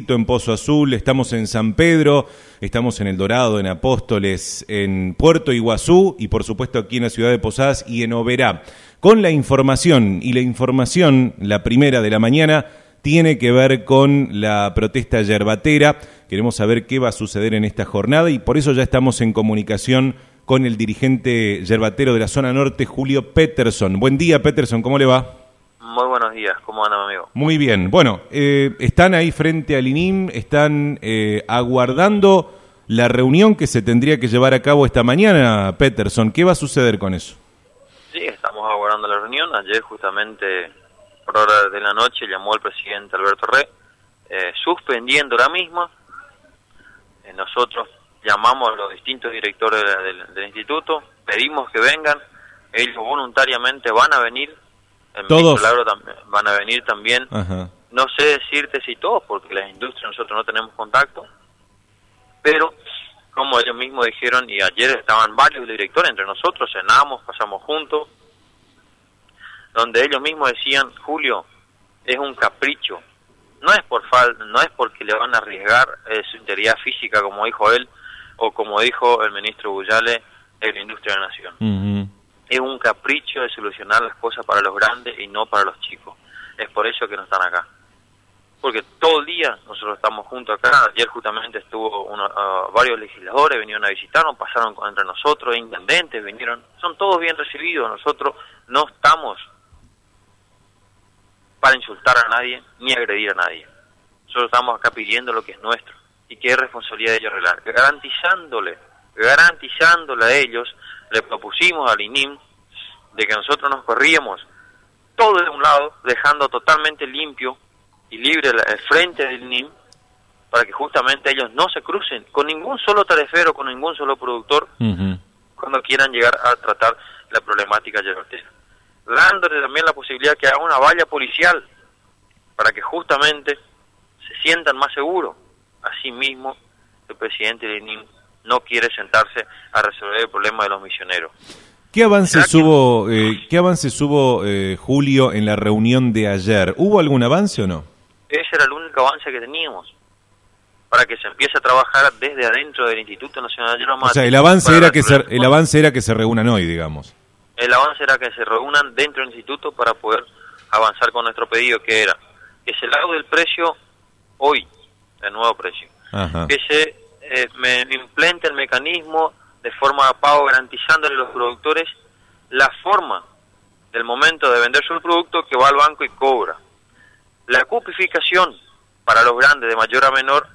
Brusito, en Pozo Azul, estamos en San Pedro, estamos en El Dorado, en Apóstoles, en Puerto Iguazú y por supuesto aquí en la ciudad de Posadas y en Oberá. Con la información, y la información, la primera de la mañana, tiene que ver con la protesta yerbatera. Queremos saber qué va a suceder en esta jornada y por eso ya estamos en comunicación con el dirigente yerbatero de la zona norte, Julio Peterson. Buen día, Peterson, ¿cómo le va? Muy buenos días, ¿cómo anda, amigo? Muy bien. Bueno, están ahí frente al INIM, están aguardando la reunión que se tendría que llevar a cabo esta mañana, Peterson. ¿Qué va a suceder con eso? Sí, estamos aguardando la reunión. Ayer, justamente, por hora de la noche, llamó el presidente Alberto Rey, suspendiendo la misma. Nosotros llamamos a los distintos directores del instituto, pedimos que vengan, ellos voluntariamente van a venir. ¿Todos? Van a venir también. Ajá. No sé decirte si todos, porque las industrias nosotros no tenemos contacto, pero como ellos mismos dijeron, y ayer estaban varios directores entre nosotros, cenamos, pasamos juntos, donde ellos mismos decían, Julio, es un capricho, no es no es porque le van a arriesgar su integridad física, como dijo él, o como dijo el ministro Bullale, en la industria de la nación. Uh-huh. Es un capricho de solucionar las cosas para los grandes y no para los chicos. Es por eso que no están acá. Porque todo el día nosotros estamos juntos acá. Ayer justamente estuvo varios legisladores, vinieron a visitarnos, pasaron entre nosotros, intendentes, vinieron. Son todos bien recibidos. Nosotros no estamos para insultar a nadie ni agredir a nadie. Nosotros estamos acá pidiendo lo que es nuestro y que es responsabilidad de ellos arreglar. Garantizándole a ellos. Le propusimos al INIM de que nosotros nos corríamos todo de un lado, dejando totalmente limpio y libre el frente del INIM, para que justamente ellos no se crucen con ningún solo tarefero, con ningún solo productor, uh-huh, cuando quieran llegar a tratar la problemática yerbatera. Dándole también la posibilidad que haga una valla policial, para que justamente se sientan más seguros. Asimismo, el presidente del INIM no quiere sentarse a resolver el problema de los misioneros. ¿Qué avances hubo, Julio, en la reunión de ayer? ¿Hubo algún avance o no? Ese era el único avance que teníamos, para que se empiece a trabajar desde adentro del Instituto Nacional de Hidromática. O sea, el avance era que se reúnan hoy, digamos. El avance era que se reúnan dentro del instituto para poder avanzar con nuestro pedido, que era que se laude el precio hoy, el nuevo precio. Ajá. Que se me implemente el mecanismo de forma de pago, garantizándole a los productores la forma del momento de vender su producto, que va al banco y cobra. La cupificación para los grandes de mayor a menor,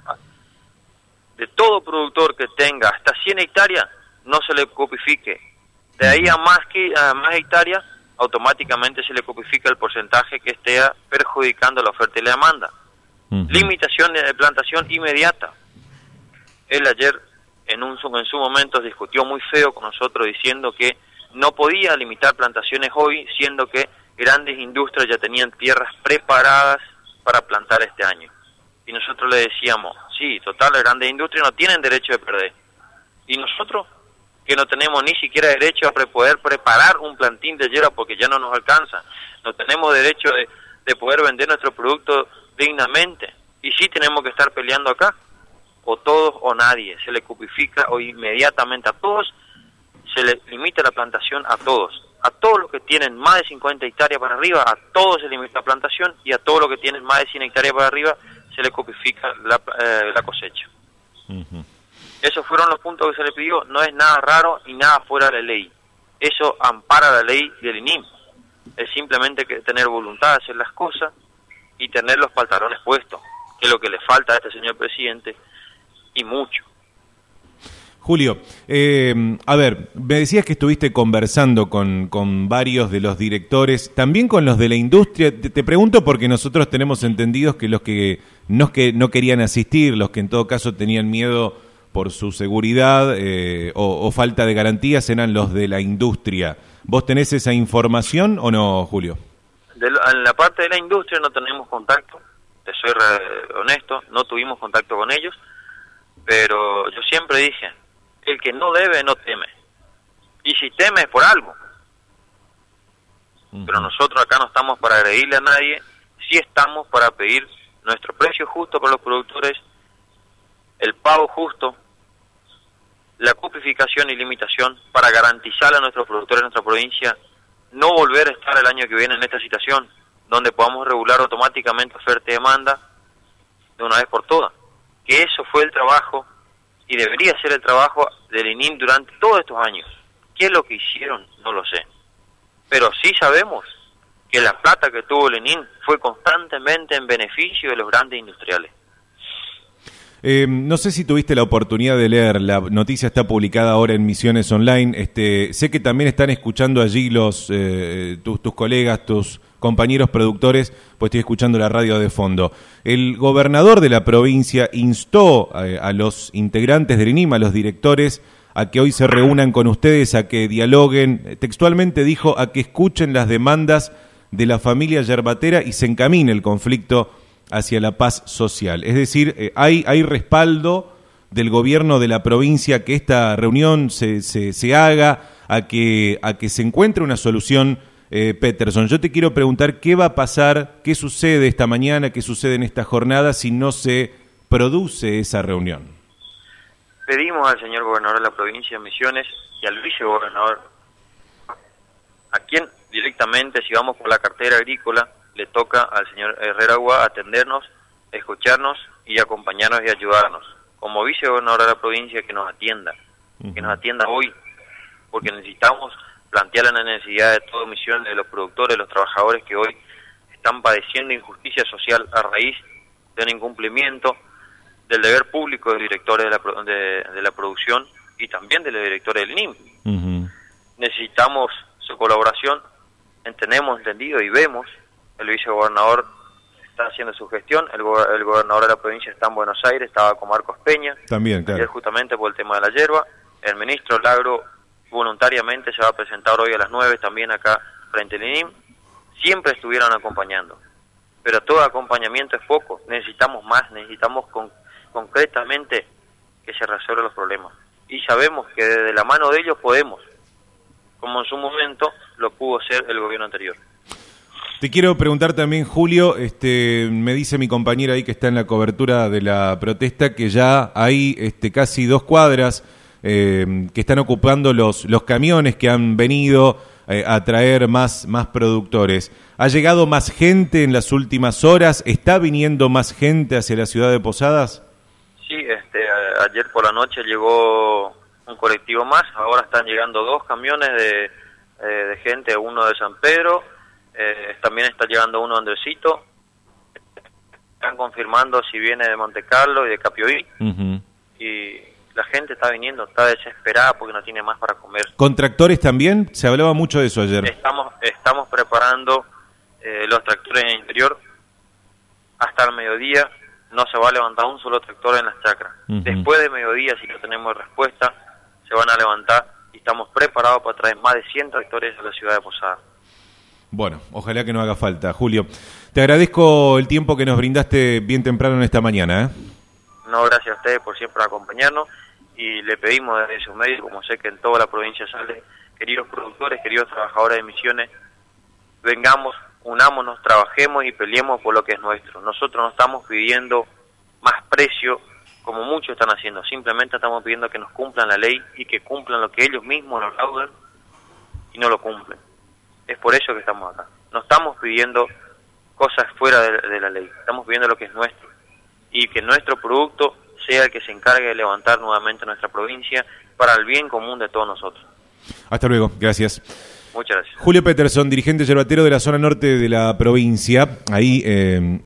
de todo productor que tenga hasta 100 hectáreas, no se le cupifique. De ahí a más hectáreas, automáticamente se le cupifica el porcentaje que esté perjudicando la oferta y la demanda. Uh-huh. Limitación de plantación inmediata. Él ayer en su momento discutió muy feo con nosotros diciendo que no podía limitar plantaciones hoy, siendo que grandes industrias ya tenían tierras preparadas para plantar este año. Y nosotros le decíamos, sí, total, las grandes industrias no tienen derecho de perder. Y nosotros, que no tenemos ni siquiera derecho a poder preparar un plantín de yerba porque ya no nos alcanza, no tenemos derecho de poder vender nuestro producto dignamente. Y sí tenemos que estar peleando acá. O todos o nadie, se le cupifica o inmediatamente a todos, se le limita la plantación a todos los que tienen más de 50 hectáreas para arriba, a todos se limita la plantación, y a todos los que tienen más de 100 hectáreas para arriba se le cupifica la cosecha. Uh-huh. Esos fueron los puntos que se le pidió. No es nada raro y nada fuera de la ley, eso ampara la ley del INIM. Es simplemente que tener voluntad de hacer las cosas y tener los pantalones puestos, que es lo que le falta a este señor presidente, y mucho. Julio, a ver, me decías que estuviste conversando con varios de los directores, también con los de la industria. Te pregunto porque nosotros tenemos entendidos que los que no querían asistir, los que en todo caso tenían miedo por su seguridad o falta de garantías, eran los de la industria. ¿Vos tenés esa información o no, Julio? En la parte de la industria no tenemos contacto, te soy honesto, no tuvimos contacto con ellos. Pero yo siempre dije, el que no debe, no teme. Y si teme es por algo. Uh-huh. Pero nosotros acá no estamos para agredirle a nadie, sí estamos para pedir nuestro precio justo para los productores, el pago justo, la cupificación y limitación para garantizar a nuestros productores de nuestra provincia no volver a estar el año que viene en esta situación, donde podamos regular automáticamente oferta y demanda de una vez por todas. Que eso fue el trabajo y debería ser el trabajo del INIM durante todos estos años. ¿Qué es lo que hicieron? No lo sé. Pero sí sabemos que la plata que tuvo el INIM fue constantemente en beneficio de los grandes industriales. No sé si tuviste la oportunidad de leer, la noticia está publicada ahora en Misiones Online. Sé que también están escuchando allí tus colegas, tus compañeros productores, pues estoy escuchando la radio de fondo. El gobernador de la provincia instó a los integrantes del INIM, a los directores, a que hoy se reúnan con ustedes, a que dialoguen. Textualmente dijo a que escuchen las demandas de la familia yerbatera y se encamine el conflicto hacia la paz social. Es decir, hay respaldo del gobierno de la provincia a que esta reunión se haga, a que se encuentre una solución, Peterson. Yo te quiero preguntar qué va a pasar, qué sucede esta mañana, qué sucede en esta jornada si no se produce esa reunión. Pedimos al señor gobernador de la provincia de Misiones y al vicegobernador, a quien directamente, si vamos por la cartera agrícola, le toca al señor Herrera Agua atendernos, escucharnos y acompañarnos y ayudarnos. Como vicegobernador de la provincia, que nos atienda hoy, porque necesitamos plantear la necesidad de toda Misiones, de los productores, de los trabajadores que hoy están padeciendo injusticia social a raíz de un incumplimiento del deber público de los directores de la producción y también de los directores del INIM. Necesitamos su colaboración, entendido y vemos. El vicegobernador está haciendo su gestión, el gobernador de la provincia está en Buenos Aires, estaba con Marcos Peña, también, claro, justamente por el tema de la yerba. El ministro Lagro voluntariamente se va a presentar hoy a las 9 también acá frente al INIM. Siempre estuvieron acompañando, pero todo acompañamiento es poco, necesitamos más, necesitamos concretamente que se resuelvan los problemas. Y sabemos que desde la mano de ellos podemos, como en su momento lo pudo ser el gobierno anterior. Te quiero preguntar también, Julio, me dice mi compañera ahí que está en la cobertura de la protesta que ya hay casi 2 cuadras que están ocupando los camiones que han venido a traer más productores. ¿Ha llegado más gente en las últimas horas? ¿Está viniendo más gente hacia la ciudad de Posadas? Sí, ayer por la noche llegó un colectivo más, ahora están llegando 2 camiones de gente, uno de San Pedro, también está llegando uno de Andresito, están confirmando si viene de Monte Carlo y de Capioí, y la gente está viniendo, está desesperada porque no tiene más para comer. ¿Con tractores también? Se hablaba mucho de eso ayer. Estamos preparando los tractores en el interior. Hasta el mediodía no se va a levantar un solo tractor en las chacras. Después de mediodía, si no tenemos respuesta, se van a levantar y estamos preparados para traer más de 100 tractores a la ciudad de Posadas. Bueno, ojalá que no haga falta. Julio, te agradezco el tiempo que nos brindaste bien temprano en esta mañana. No, gracias a ustedes por siempre acompañarnos y le pedimos desde sus medios, como sé que en toda la provincia sale, queridos productores, queridos trabajadores de Misiones, vengamos, unámonos, trabajemos y peleemos por lo que es nuestro. Nosotros no estamos pidiendo más precio como muchos están haciendo, simplemente estamos pidiendo que nos cumplan la ley y que cumplan lo que ellos mismos nos laudan y no lo cumplen. Es por eso que estamos acá. No estamos pidiendo cosas fuera de la ley, estamos pidiendo lo que es nuestro y que nuestro producto sea el que se encargue de levantar nuevamente nuestra provincia para el bien común de todos nosotros. Hasta luego, gracias. Muchas gracias. Julio Peterson, dirigente yerbatero de la zona norte de la provincia, ahí